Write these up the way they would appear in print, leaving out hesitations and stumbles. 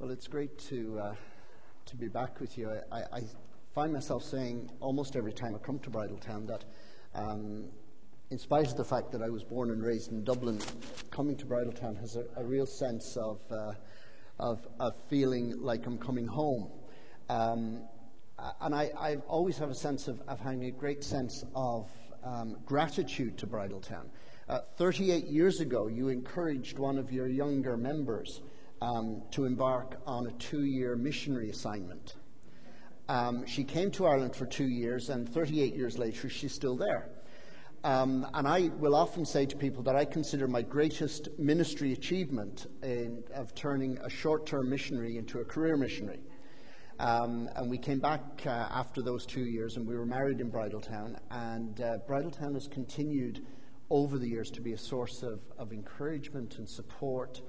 Well, it's great to be back with you. I find myself saying almost every time I come to Bridletown that in spite of the fact that I was born and raised in Dublin, coming to Bridletown has a real sense of feeling like I'm coming home. And I always have a sense of having a great sense of gratitude to Bridletown. 38 years ago, you encouraged one of your younger members to embark on a 2-year missionary assignment. She came to Ireland for 2 years, and 38 years later, she's still there. And I will often say to people that I consider my greatest ministry achievement of turning a short-term missionary into a career missionary. And we came back after those 2 years, and we were married in Bridletown. And Bridletown has continued over the years to be a source of encouragement and support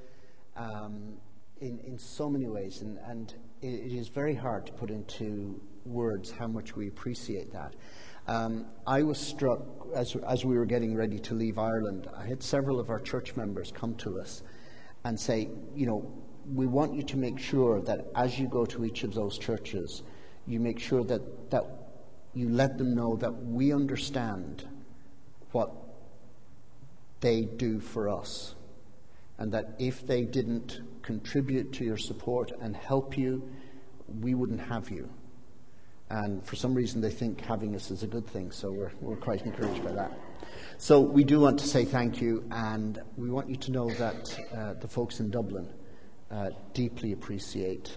in so many ways. And it is very hard to put into words how much we appreciate that. I was struck, as we were getting ready to leave Ireland, I had several of our church members come to us and say, you know, we want you to make sure that as you go to each of those churches, you make sure that you let them know that we understand what they do for us, and that if they didn't contribute to your support and help you, we wouldn't have you. And for some reason they think having us is a good thing, so we're quite encouraged by that. So we do want to say thank you, and we want you to know that the folks in Dublin deeply appreciate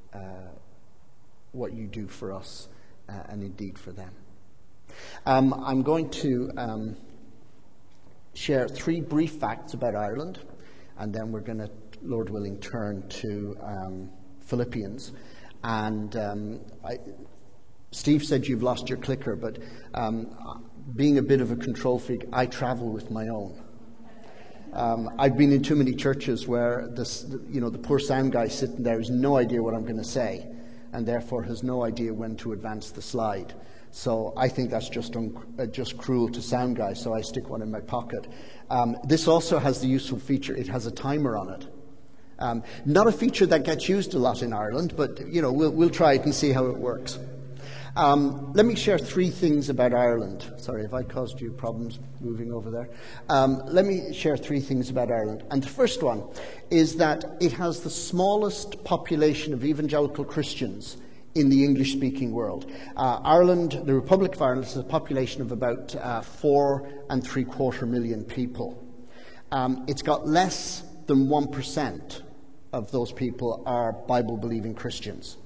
what you do for us and indeed for them. I'm going to share 3 brief facts about Ireland, and then we're going to, Lord willing, turn to Philippians. And Steve said you've lost your clicker, but being a bit of a control freak, I travel with my own. I've been in too many churches where the poor sound guy sitting there has no idea what I'm going to say, and therefore has no idea when to advance the slide. So I think that's just cruel to sound guys, so I stick one in my pocket. This also has the useful feature, it has a timer on it. Not a feature that gets used a lot in Ireland, but we'll try it and see how it works. Let me share 3 things about Ireland. Sorry, have I caused you problems moving over there? Let me share 3 things about Ireland. And the first one is that it has the smallest population of evangelical Christians in the English-speaking world. Ireland, the Republic of Ireland, has a population of about 4.75 million people. It's got less than 1% of those people are Bible-believing Christians.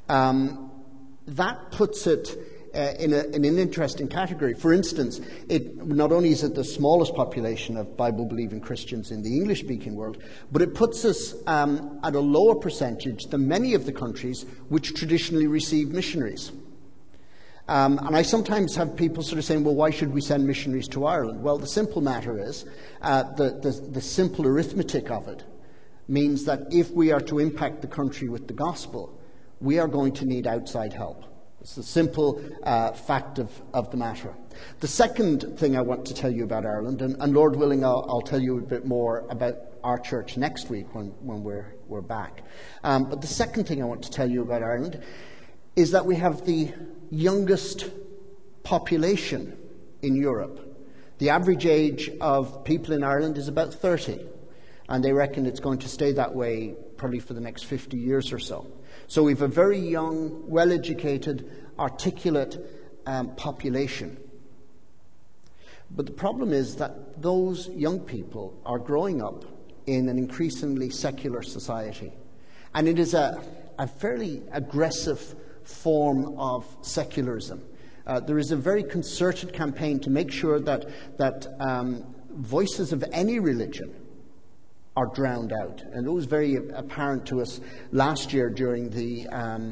That puts it in an interesting category. For instance, not only is it the smallest population of Bible-believing Christians in the English-speaking world, but it puts us at a lower percentage than many of the countries which traditionally receive missionaries. And I sometimes have people sort of saying, well, why should we send missionaries to Ireland? Well, the simple matter is, the simple arithmetic of it means that if we are to impact the country with the gospel, we are going to need outside help. It's the simple fact of the matter. The second thing I want to tell you about Ireland, and Lord willing, I'll tell you a bit more about our church next week when we're back. But the second thing I want to tell you about Ireland is that we have the youngest population in Europe. The average age of people in Ireland is about 30, and they reckon it's going to stay that way probably for the next 50 years or so. So we have a very young, well-educated, articulate population. But the problem is that those young people are growing up in an increasingly secular society. And it is a fairly aggressive form of secularism. There is a very concerted campaign to make sure that voices of any religion are drowned out. And it was very apparent to us last year during the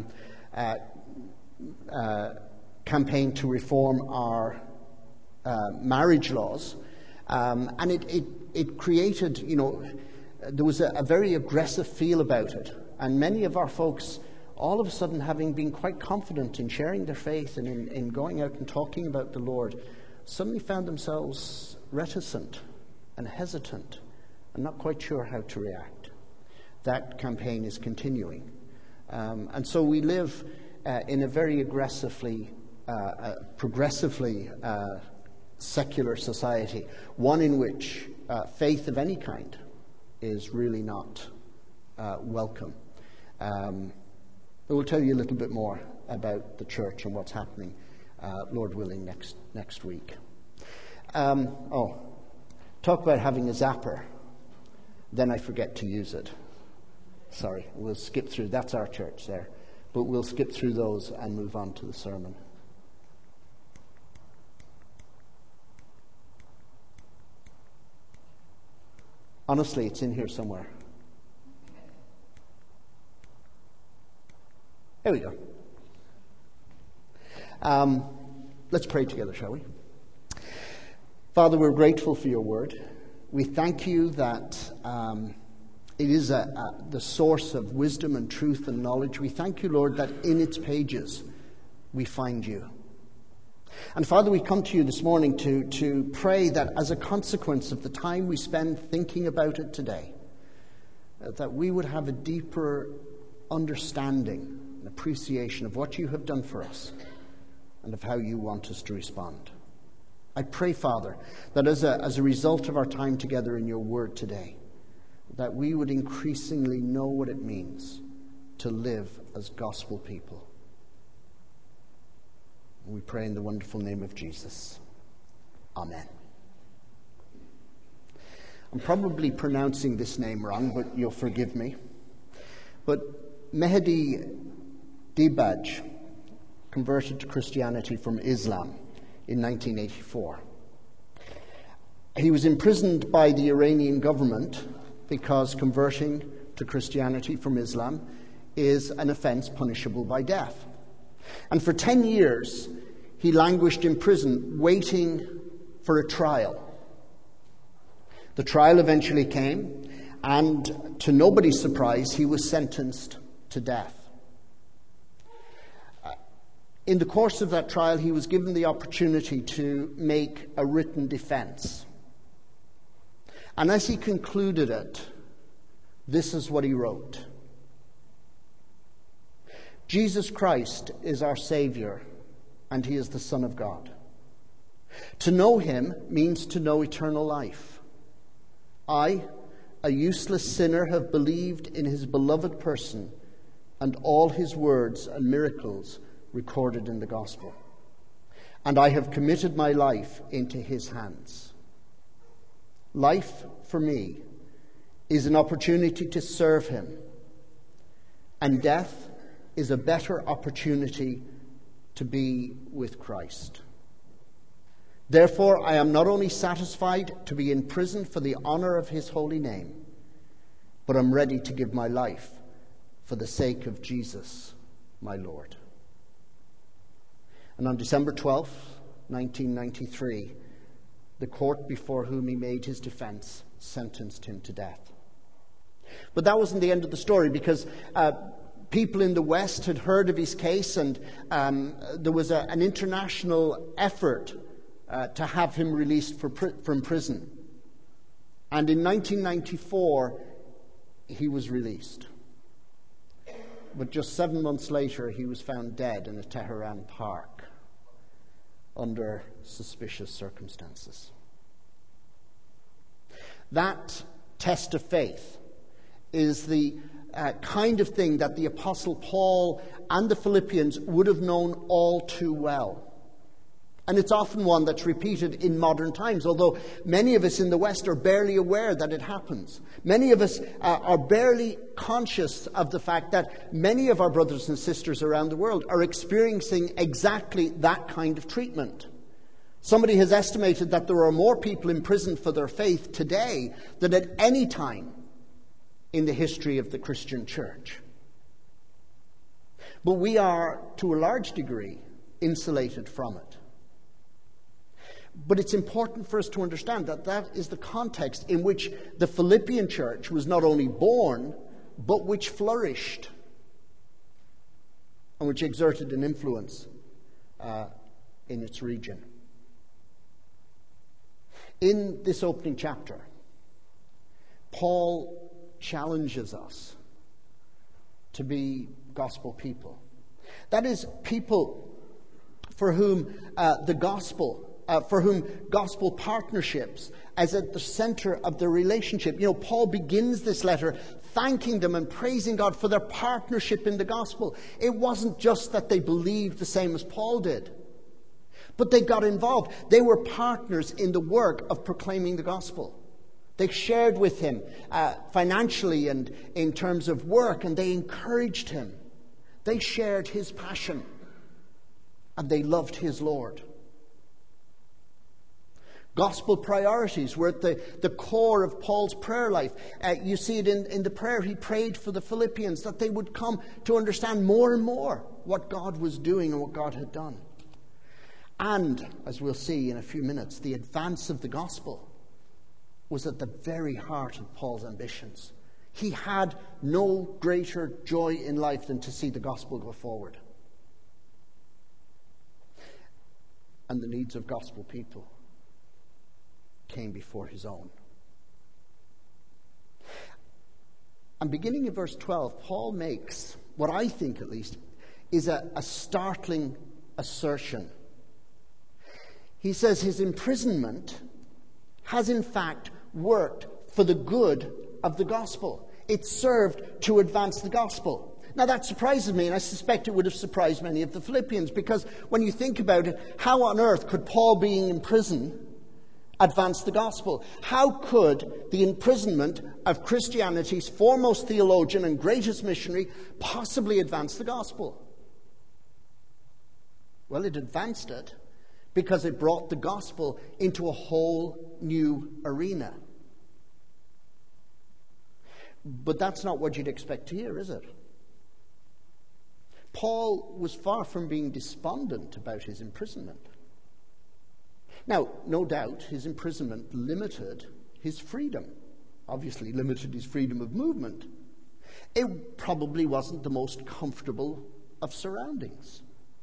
campaign to reform our marriage laws. And it created, there was a very aggressive feel about it. And many of our folks, all of a sudden, having been quite confident in sharing their faith and in going out and talking about the Lord, suddenly found themselves reticent and hesitant and not quite sure how to react. that campaign is continuing. And so we live in a very progressively secular society, one in which faith of any kind is really not welcome. We'll tell you a little bit more about the church and what's happening, Lord willing, next week. Talk about having a zapper, then I forget to use it. Sorry, we'll skip through. That's our church there. But we'll skip through those and move on to the sermon. Honestly, it's in here somewhere. There we go. Let's pray together, shall we? Father, we're grateful for your word. We thank you that it is the source of wisdom and truth and knowledge. We thank you, Lord, that in its pages we find you. And Father, we come to you this morning to pray that as a consequence of the time we spend thinking about it today, that we would have a deeper understanding and appreciation of what you have done for us and of how you want us to respond. I pray, Father, that as a result of our time together in your word today, that we would increasingly know what it means to live as gospel people. We pray in the wonderful name of Jesus. Amen. I'm probably pronouncing this name wrong, but you'll forgive me. But Mehdi Dibaj converted to Christianity from Islam in 1984. He was imprisoned by the Iranian government because converting to Christianity from Islam is an offense punishable by death. And for 10 years, he languished in prison, waiting for a trial. The trial eventually came, and to nobody's surprise, he was sentenced to death. In the course of that trial, he was given the opportunity to make a written defense. And as he concluded it, this is what he wrote. Jesus Christ is our Savior, and he is the Son of God. To know him means to know eternal life. I, a useless sinner, have believed in his beloved person and all his words and miracles recorded in the gospel. And I have committed my life into his hands. Life, for me, is an opportunity to serve him, and death is a better opportunity to be with Christ. Therefore, I am not only satisfied to be in prison for the honor of his holy name, but I'm ready to give my life for the sake of Jesus, my Lord. And on December 12th, 1993, the court before whom he made his defense sentenced him to death. But that wasn't the end of the story, because people in the West had heard of his case, and there was an international effort to have him released from prison. And in 1994, he was released. But just 7 months later, he was found dead in a Tehran park under suspicious circumstances. That test of faith is the kind of thing that the Apostle Paul and the Philippians would have known all too well. And it's often one that's repeated in modern times, although many of us in the West are barely aware that it happens. Many of us are barely conscious of the fact that many of our brothers and sisters around the world are experiencing exactly that kind of treatment. Somebody has estimated that there are more people imprisoned for their faith today than at any time in the history of the Christian church. But we are, to a large degree, insulated from it. But it's important for us to understand that that is the context in which the Philippian church was not only born, but which flourished and which exerted an influence in its region. In this opening chapter, Paul challenges us to be gospel people. That is, people for whom for whom gospel partnerships is at the center of the relationship. You know, Paul begins this letter thanking them and praising God for their partnership in the gospel. It wasn't just that they believed the same as Paul did, but they got involved. They were partners in the work of proclaiming the gospel. They shared with him financially and in terms of work, and they encouraged him. They shared his passion, and they loved his Lord. Gospel priorities were at the core of Paul's prayer life. You see it in the prayer he prayed for the Philippians, that they would come to understand more and more what God was doing and what God had done. And, as we'll see in a few minutes, the advance of the gospel was at the very heart of Paul's ambitions. He had no greater joy in life than to see the gospel go forward. And the needs of gospel people came before his own. And beginning in verse 12, Paul makes, what I think at least, is a startling assertion. He says his imprisonment has in fact worked for the good of the gospel. It served to advance the gospel. Now that surprises me, and I suspect it would have surprised many of the Philippians, because when you think about it, how on earth could Paul being in prison advance the gospel? How could the imprisonment of Christianity's foremost theologian and greatest missionary possibly advance the gospel? Well, it advanced it because it brought the gospel into a whole new arena. But that's not what you'd expect to hear, is it? Paul was far from being despondent about his imprisonment. Now, no doubt, his imprisonment limited his freedom. Obviously, limited his freedom of movement. It probably wasn't the most comfortable of surroundings.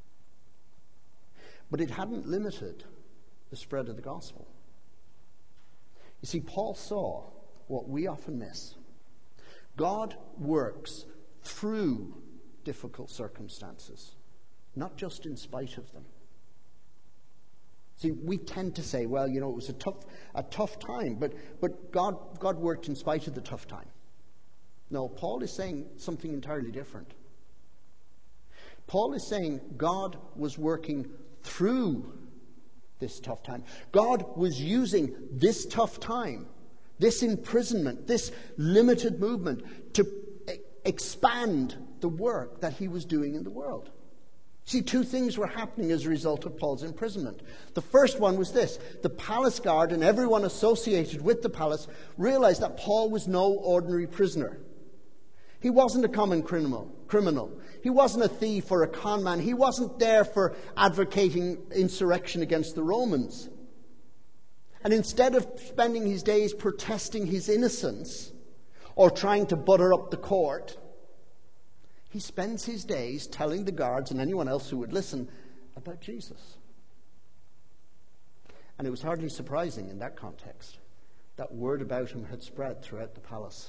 But it hadn't limited the spread of the gospel. You see, Paul saw what we often miss. God works through difficult circumstances, not just in spite of them. See, we tend to say, well, you know, it was a tough time, but God worked in spite of the tough time. No, Paul is saying something entirely different. Paul is saying God was working through this tough time. God was using this tough time, this imprisonment, this limited movement to expand the work that he was doing in the world. See, two things were happening as a result of Paul's imprisonment. The first one was this: the palace guard and everyone associated with the palace realized that Paul was no ordinary prisoner. He wasn't a common criminal. He wasn't a thief or a con man. He wasn't there for advocating insurrection against the Romans. And instead of spending his days protesting his innocence or trying to butter up the court, he spends his days telling the guards and anyone else who would listen about Jesus. And it was hardly surprising in that context that word about him had spread throughout the palace.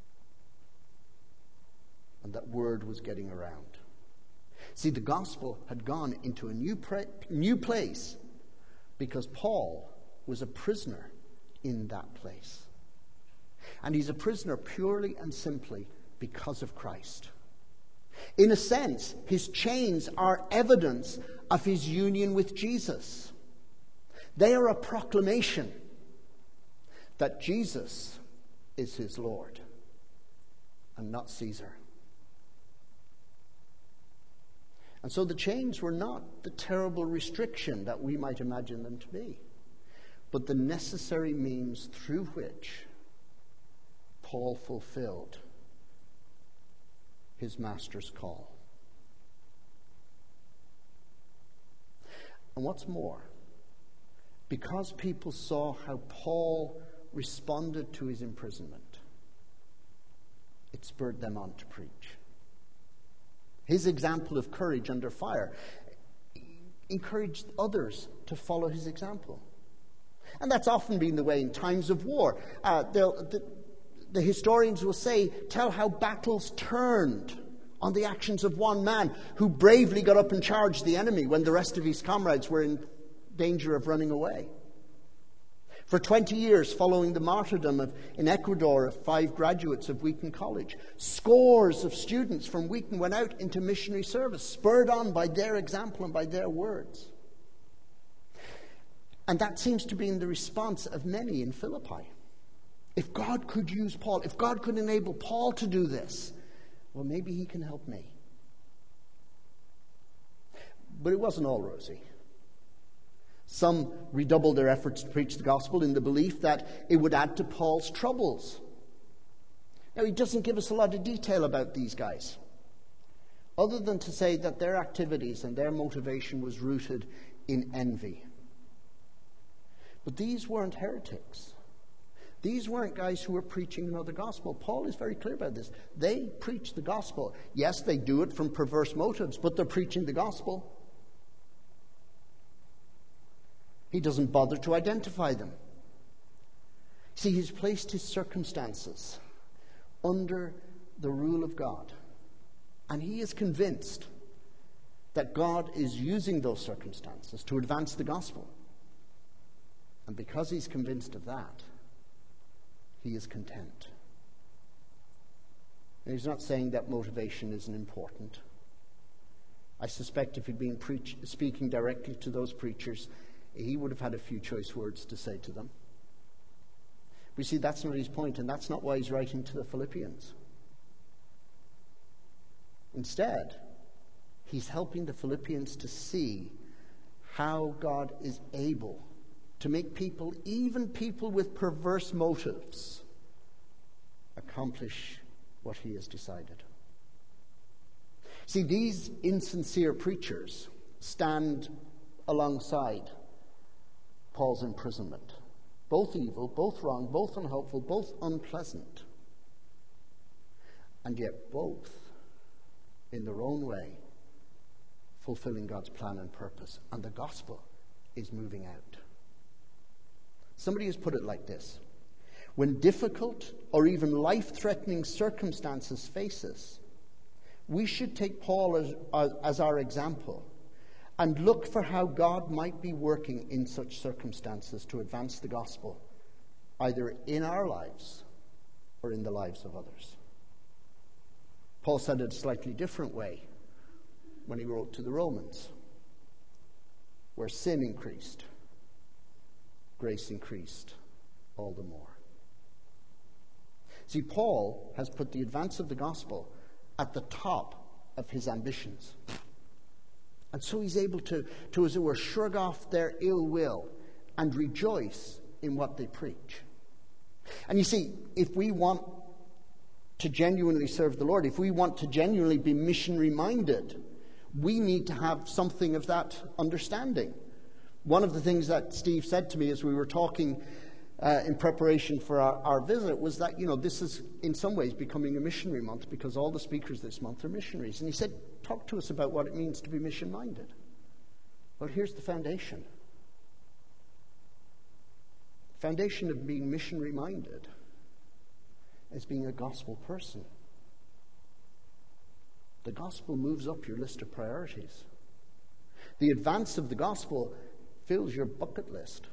And that word was getting around. See, the gospel had gone into a new place because Paul was a prisoner in that place. And he's a prisoner purely and simply because of Christ. In a sense, his chains are evidence of his union with Jesus. They are a proclamation that Jesus is his Lord and not Caesar. And so the chains were not the terrible restriction that we might imagine them to be, but the necessary means through which Paul fulfilled his master's call. And what's more, because people saw how Paul responded to his imprisonment, it spurred them on to preach. His example of courage under fire encouraged others to follow his example. And that's often been the way in times of war. the historians will say, tell how battles turned on the actions of one man who bravely got up and charged the enemy when the rest of his comrades were in danger of running away. For 20 years following the martyrdom in Ecuador of 5 graduates of Wheaton College, scores of students from Wheaton went out into missionary service, spurred on by their example and by their words. And that seems to be in the response of many in Philippi. If God could use Paul, if God could enable Paul to do this, well, maybe he can help me. But it wasn't all rosy. Some redoubled their efforts to preach the gospel in the belief that it would add to Paul's troubles. Now, he doesn't give us a lot of detail about these guys, other than to say that their activities and their motivation was rooted in envy. But these weren't heretics. These weren't guys who were preaching another gospel. Paul is very clear about this. They preach the gospel. Yes, they do it from perverse motives, but they're preaching the gospel. He doesn't bother to identify them. See, he's placed his circumstances under the rule of God. And he is convinced that God is using those circumstances to advance the gospel. And because he's convinced of that, he is content. And he's not saying that motivation isn't important. I suspect if he'd been speaking directly to those preachers, he would have had a few choice words to say to them. But you see, that's not his point, and that's not why he's writing to the Philippians. Instead, he's helping the Philippians to see how God is able to make people, even people with perverse motives, accomplish what he has decided. See, these insincere preachers stand alongside Paul's imprisonment. Both evil, both wrong, both unhelpful, both unpleasant. And yet both, in their own way, fulfilling God's plan and purpose. And the gospel is moving out. Somebody has put it like this: when difficult or even life-threatening circumstances face us, we should take Paul as our example and look for how God might be working in such circumstances to advance the gospel, either in our lives or in the lives of others. Paul said it a slightly different way when he wrote to the Romans, where sin increased, grace increased all the more. See, Paul has put the advance of the gospel at the top of his ambitions. And so he's able to, as it were, shrug off their ill will and rejoice in what they preach. And you see, if we want to genuinely serve the Lord, if we want to genuinely be mission-minded, we need to have something of that understanding. One of the things that Steve said to me as we were talking in preparation for our visit was that, this is in some ways becoming a missionary month because all the speakers this month are missionaries. And he said, talk to us about what it means to be mission-minded. Well, here's the foundation. The foundation of being missionary-minded is being a gospel person. The gospel moves up your list of priorities. The advance of the gospel fills your bucket list.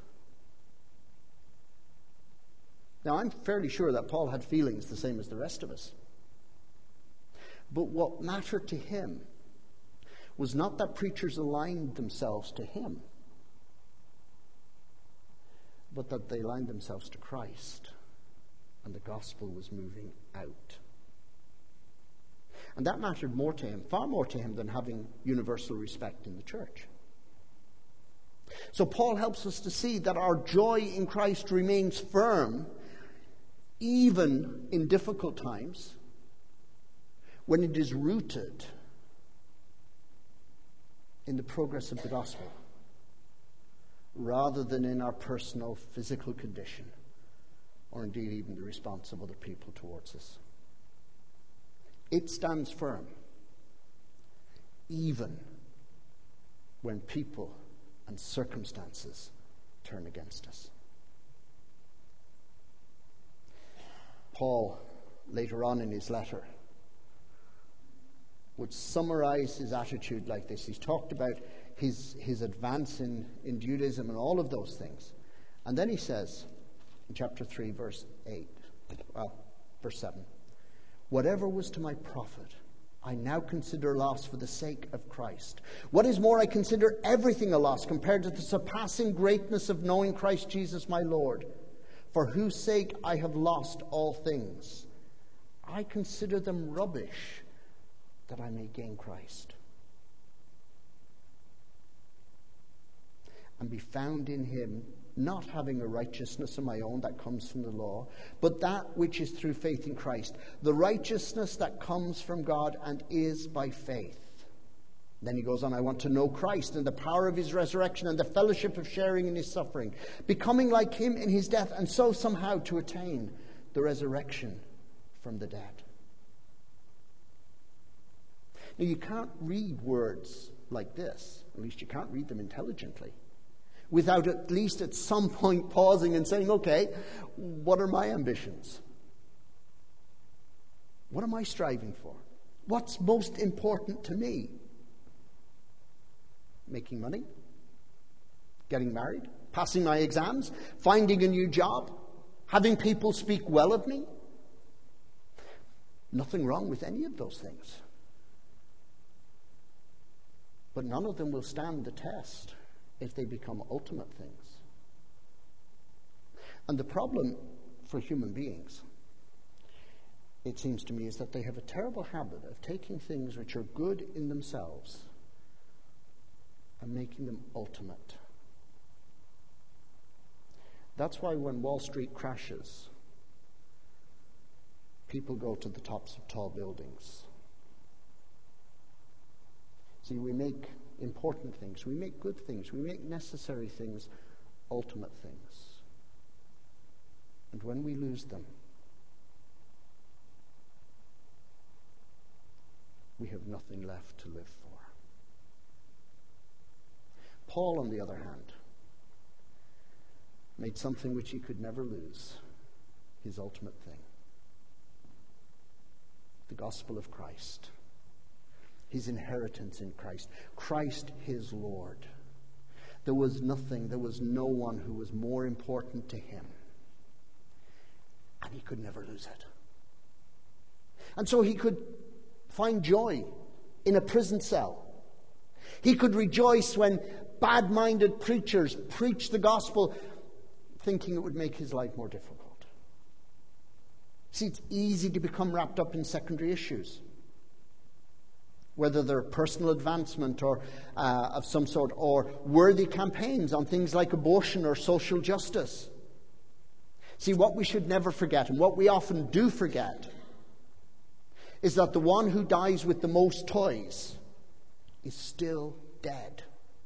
Now, I'm fairly sure that Paul had feelings the same as the rest of us. But what mattered to him was not that preachers aligned themselves to him, but that they aligned themselves to Christ, and the gospel was moving out. And that mattered more to him, far more to him than having universal respect in the church. So Paul helps us to see that our joy in Christ remains firm even in difficult times, when it is rooted in the progress of the gospel, rather than in our personal physical condition, or indeed even the response of other people towards us. It stands firm, even when people and circumstances turn against us. Paul, later on in his letter, would summarize his attitude like this. He's talked about his advance in Judaism and all of those things. And then he says, in chapter 3, verse 7, "Whatever was to my profit, I now consider loss for the sake of Christ. What is more, I consider everything a loss compared to the surpassing greatness of knowing Christ Jesus my Lord, for whose sake I have lost all things. I consider them rubbish, that I may gain Christ and be found in him, not having a righteousness of my own that comes from the law, but that which is through faith in Christ, the righteousness that comes from God and is by faith." Then he goes on, "I want to know Christ and the power of his resurrection and the fellowship of sharing in his suffering, becoming like him in his death, and so somehow to attain the resurrection from the dead." Now, you can't read words like this, at least you can't read them intelligently, without at least at some point pausing and saying, okay, what are my ambitions? What am I striving for? What's most important to me? Making money? Getting married? Passing my exams? Finding a new job? Having people speak well of me? Nothing wrong with any of those things. But none of them will stand the test if they become ultimate things. And the problem for human beings, it seems to me, is that they have a terrible habit of taking things which are good in themselves and making them ultimate. That's why when Wall Street crashes, people go to the tops of tall buildings. See, we make important things, we make good things, we make necessary things, ultimate things. And when we lose them, we have nothing left to live for. Paul, on the other hand, made something which he could never lose his ultimate thing: the gospel of Christ. His inheritance in Christ. Christ his Lord. There was no one who was more important to him. And he could never lose it. And so he could find joy in a prison cell. He could rejoice when bad-minded preachers preached the gospel, thinking it would make his life more difficult. See, it's easy to become wrapped up in secondary issues, whether they're personal advancement or of some sort, or worthy campaigns on things like abortion or social justice. See, what we should never forget, and what we often do forget, is that the one who dies with the most toys is still dead.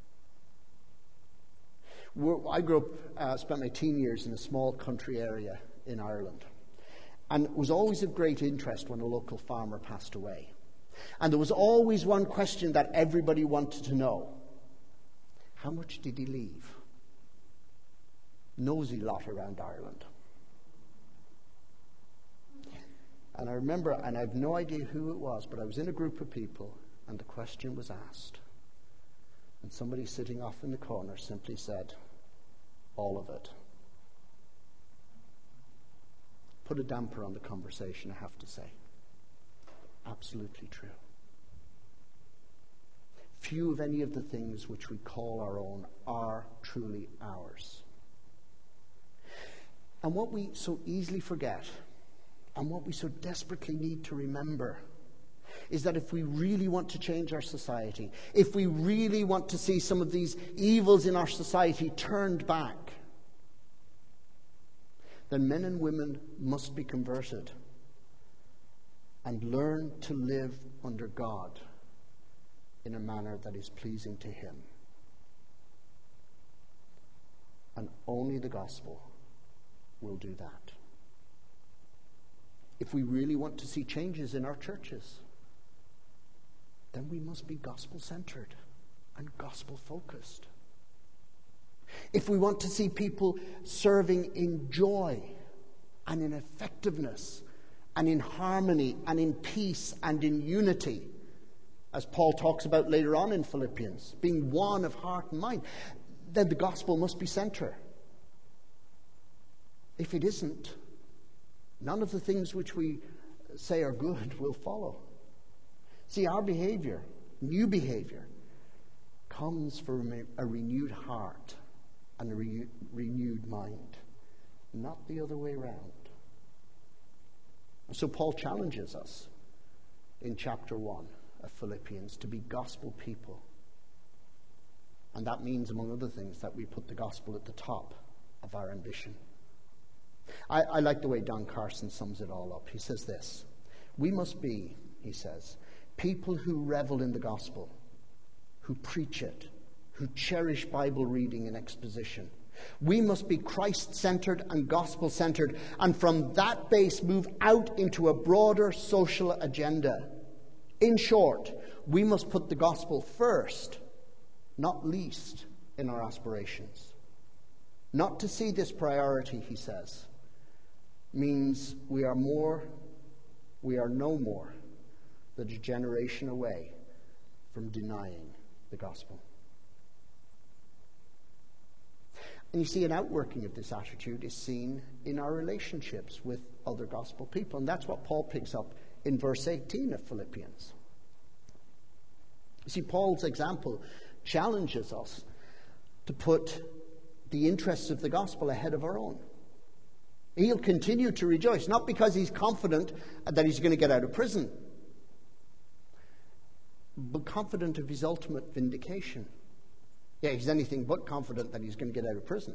I grew up, spent my teen years in a small country area in Ireland, and it was always of great interest when a local farmer passed away. And there was always one question that everybody wanted to know: how much did he leave? Nosy lot around Ireland. And I remember, and I have no idea who it was, but I was in a group of people and the question was asked. And somebody sitting off in the corner simply said, all of it. Put a damper on the conversation, I have to say. Absolutely true. Few of any of the things which we call our own are truly ours. And what we so easily forget, and what we so desperately need to remember, is that if we really want to change our society, if we really want to see some of these evils in our society turned back, then men and women must be converted and learn to live under God in a manner that is pleasing to Him. And only the gospel will do that. If we really want to see changes in our churches, then we must be gospel-centered and gospel-focused. If we want to see people serving in joy and in effectiveness and in harmony and in peace and in unity, as Paul talks about later on in Philippians, being one of heart and mind, then the gospel must be center. If it isn't, none of the things which we say are good will follow. See, our behavior, new behavior, comes from a renewed heart and a renewed mind, not the other way around. And so Paul challenges us in chapter 1 of Philippians to be gospel people. And that means, among other things, that we put the gospel at the top of our ambition. I like the way Don Carson sums it all up. He says this: we must be, he says, people who revel in the gospel, who preach it, who cherish Bible reading and exposition. We must be Christ-centered and gospel-centered, and from that base move out into a broader social agenda. In short, we must put the gospel first, not least, in our aspirations. Not to see this priority, he says, means we are no more than a generation away from denying the gospel. And you see, an outworking of this attitude is seen in our relationships with other gospel people. And that's what Paul picks up in verse 18 of Philippians. You see, Paul's example challenges us to put the interests of the gospel ahead of our own. He'll continue to rejoice, not because he's confident that he's going to get out of prison, but confident of his ultimate vindication. Yeah, he's anything but confident that he's going to get out of prison.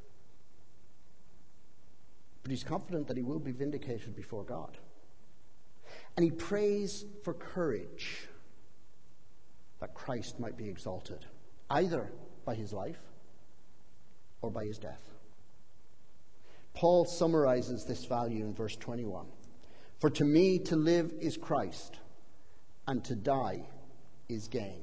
But he's confident that he will be vindicated before God. And he prays for courage that Christ might be exalted, either by his life or by his death. Paul summarizes this value in verse 21. For to me to live is Christ, and to die is gain.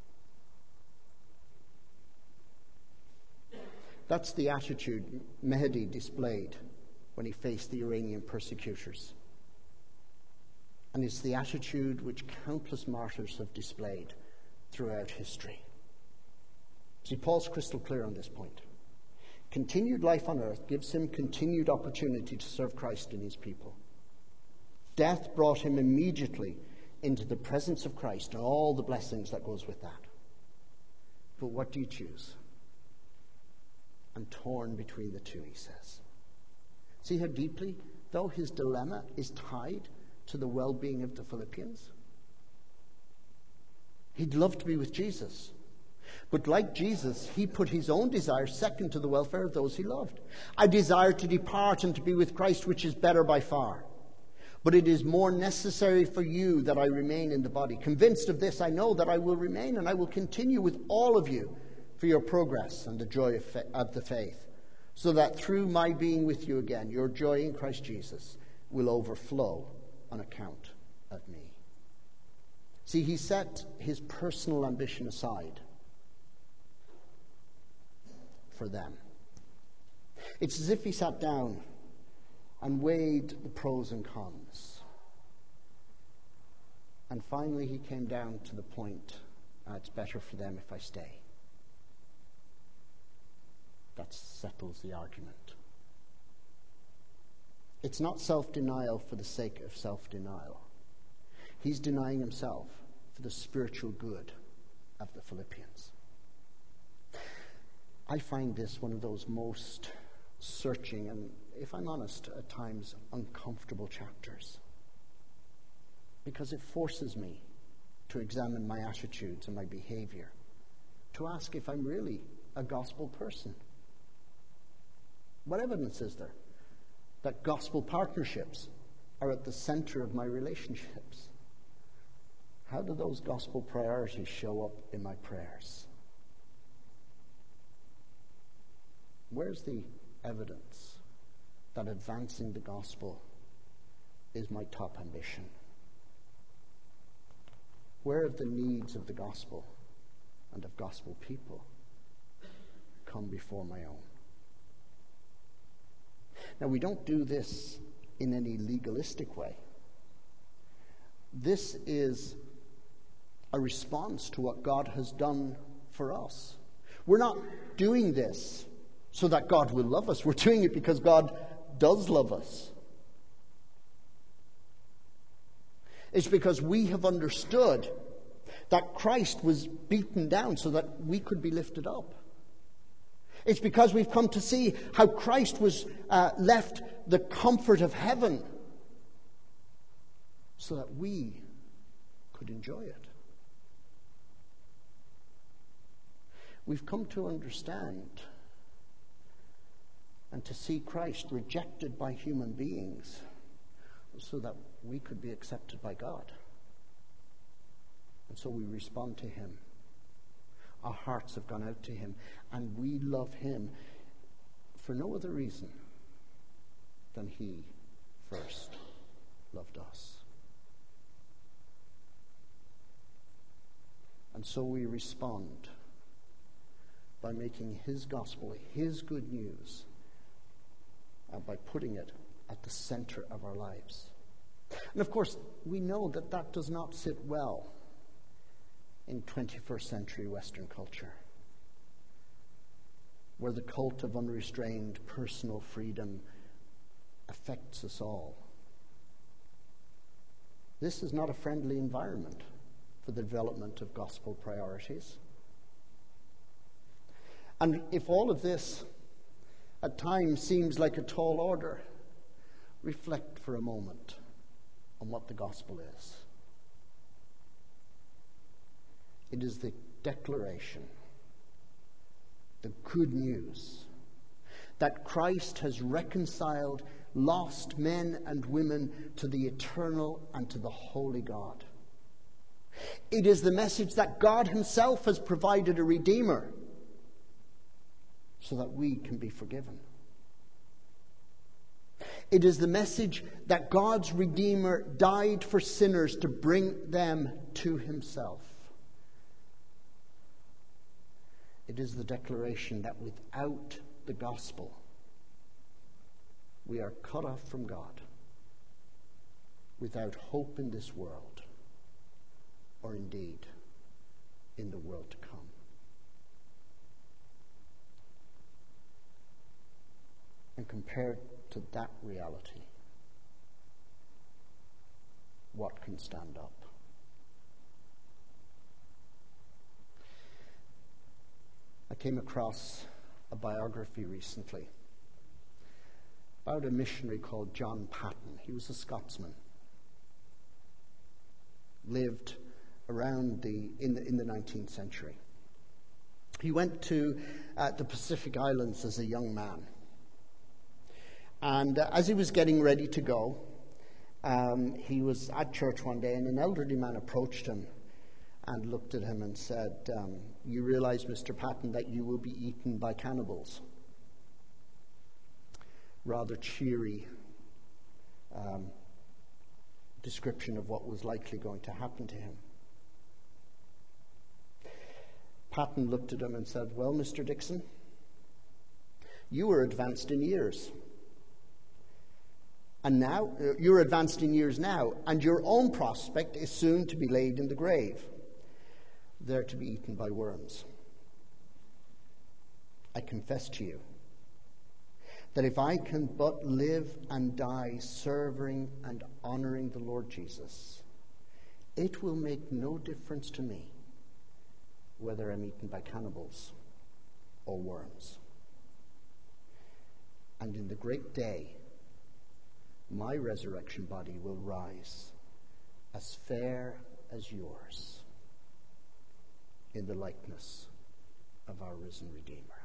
That's the attitude Mehdi displayed when he faced the Iranian persecutors. And it's the attitude which countless martyrs have displayed throughout history. See, Paul's crystal clear on this point. Continued life on earth gives him continued opportunity to serve Christ and his people. Death brought him immediately into the presence of Christ and all the blessings that goes with that. But what do you choose? I'm torn between the two, he says. See how deeply, though, his dilemma is tied to the well-being of the Philippians? He'd love to be with Jesus. But like Jesus, he put his own desires second to the welfare of those he loved. I desire to depart and to be with Christ, which is better by far. But it is more necessary for you that I remain in the body. Convinced of this, I know that I will remain and I will continue with all of you for your progress and the joy of the faith, so that through my being with you again, your joy in Christ Jesus will overflow on account of me. See, he set his personal ambition aside for them. It's as if he sat down and weighed the pros and cons. And finally he came down to the point, it's better for them if I stay. That settles the argument. It's not self-denial for the sake of self-denial. He's denying himself for the spiritual good of the Philippians. I find this one of those most searching and, if I'm honest, at times uncomfortable chapters, because it forces me to examine my attitudes and my behavior, to ask if I'm really a gospel person. What evidence is there that gospel partnerships are at the center of my relationships? How do those gospel priorities show up in my prayers? Where's the evidence that advancing the gospel is my top ambition? Where have the needs of the gospel and of gospel people come before my own? Now, we don't do this in any legalistic way. This is a response to what God has done for us. We're not doing this so that God will love us. We're doing it because God does love us. It's because we have understood that Christ was beaten down so that we could be lifted up. It's because we've come to see how Christ was left the comfort of heaven so that we could enjoy it. We've come to understand and to see Christ rejected by human beings so that we could be accepted by God. And so we respond to him. Our hearts have gone out to him, and we love him for no other reason than he first loved us. And so we respond by making his gospel, his good news, and by putting it at the center of our lives. And of course, we know that that does not sit well in 21st century Western culture, where the cult of unrestrained personal freedom affects us all. This is not a friendly environment for the development of gospel priorities. And if all of this at times seems like a tall order, reflect for a moment on what the gospel is. It is the declaration, the good news, that Christ has reconciled lost men and women to the eternal and to the holy God. It is the message that God himself has provided a Redeemer so that we can be forgiven. It is the message that God's Redeemer died for sinners to bring them to himself. It is the declaration that without the gospel, we are cut off from God, without hope in this world, or indeed in the world to come. And compared to that reality, what can stand up? I came across a biography recently about a missionary called John Paton. He was a Scotsman. Lived around in the 19th century. He went to the Pacific Islands as a young man. And as he was getting ready to go, he was at church one day, and an elderly man approached him and looked at him and said, "You realize, Mr. Paton, that you will be eaten by cannibals." Rather cheery description of what was likely going to happen to him. Paton looked at him and said, "Well, Mr. Dixon, you are advanced in years. And now, you're advanced in years now, and your own prospect is soon to be laid in the grave, there to be eaten by worms. I confess to you that if I can but live and die serving and honoring the Lord Jesus, it will make no difference to me whether I'm eaten by cannibals or worms. And in the great day, my resurrection body will rise as fair as yours in the likeness of our risen Redeemer."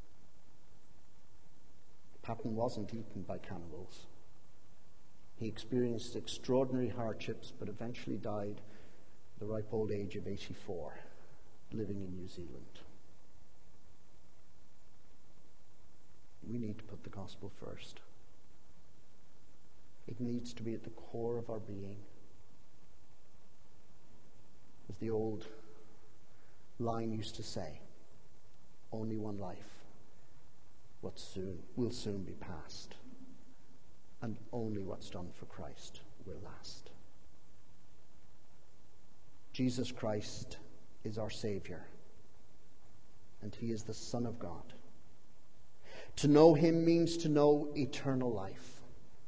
Paton wasn't eaten by cannibals. He experienced extraordinary hardships, but eventually died at the ripe old age of 84, living in New Zealand. We need to put the gospel first. It needs to be at the core of our being. As the old line used to say, only one life will soon be past. and only what's done for Christ will last. Jesus Christ is our Savior, and he is the Son of God. To know him means to know eternal life.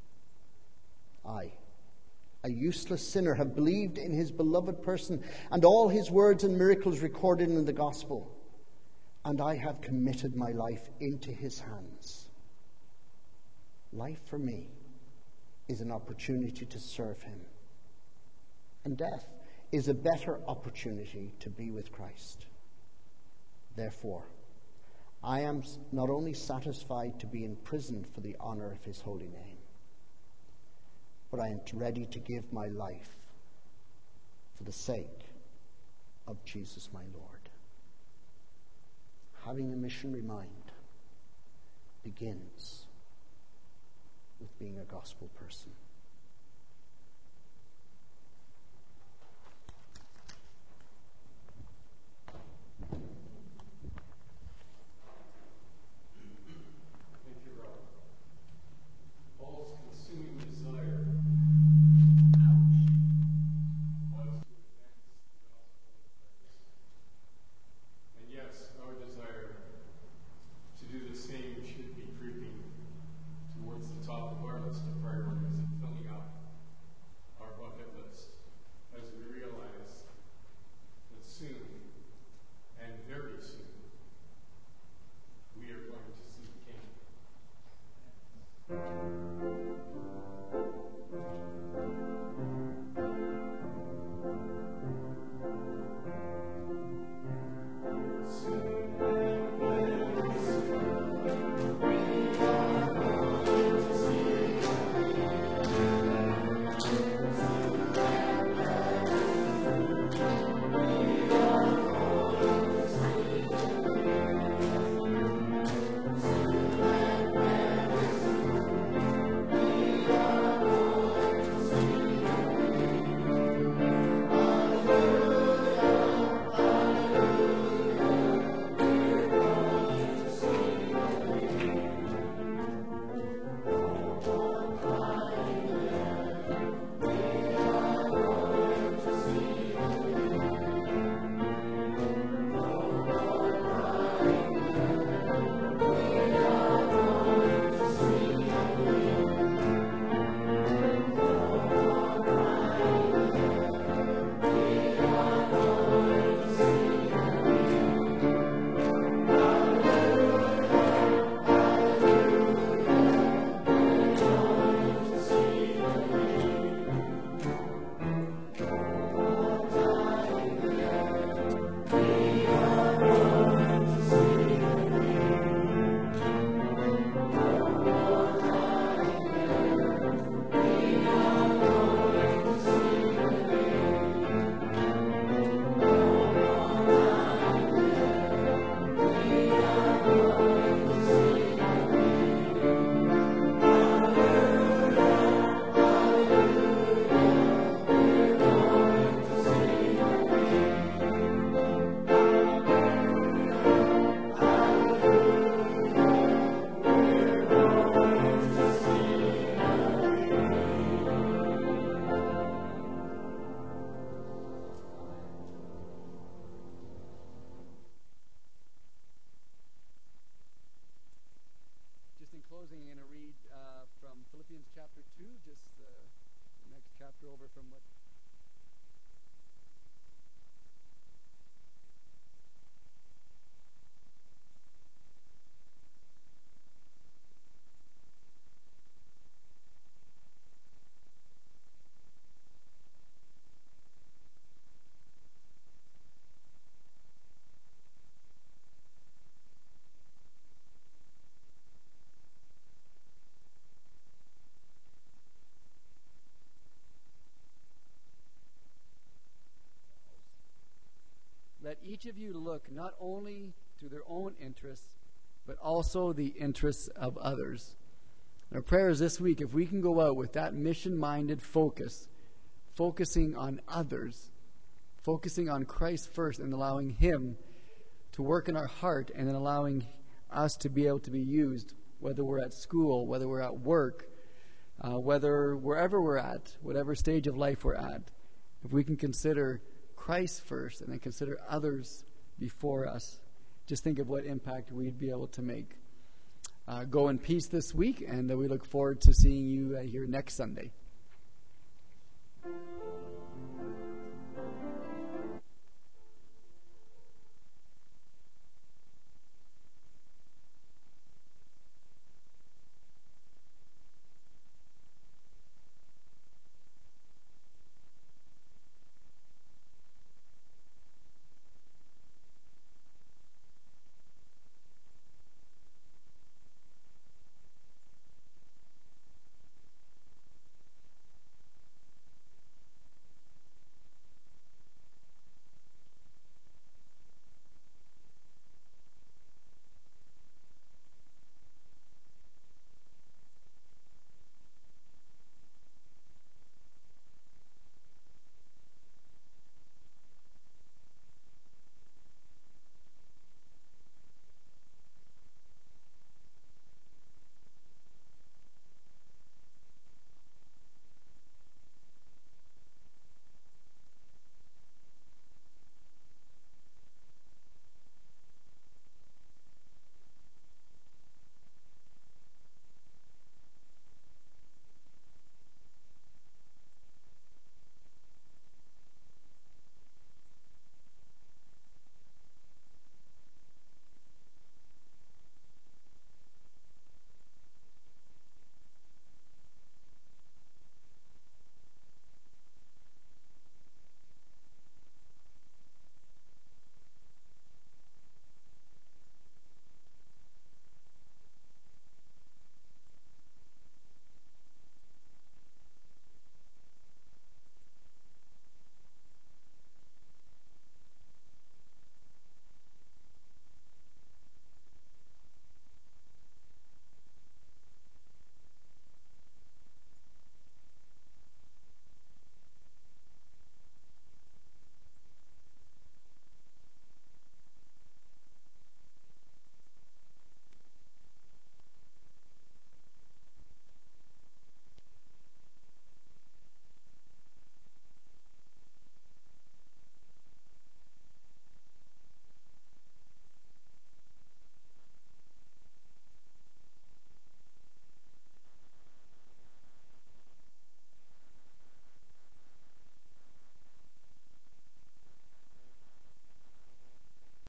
I, a useless sinner, have believed in his beloved person and all his words and miracles recorded in the gospel, and I have committed my life into his hands. Life for me is an opportunity to serve him, and death is a better opportunity to be with Christ. Therefore, I am not only satisfied to be imprisoned for the honor of his holy name, but I am ready to give my life for the sake of Jesus my Lord. Having a missionary mind begins with being a gospel person. Let each of you look not only to their own interests, but also the interests of others. And our prayer is this week, if we can go out with that mission-minded focus, focusing on others, focusing on Christ first and allowing him to work in our heart, and then allowing us to be able to be used, whether we're at school, whether we're at work, wherever we're at, whatever stage of life we're at, if we can consider Christ first and then consider others before us, just think of what impact we'd be able to make. Go in peace this week, and we look forward to seeing you here next Sunday.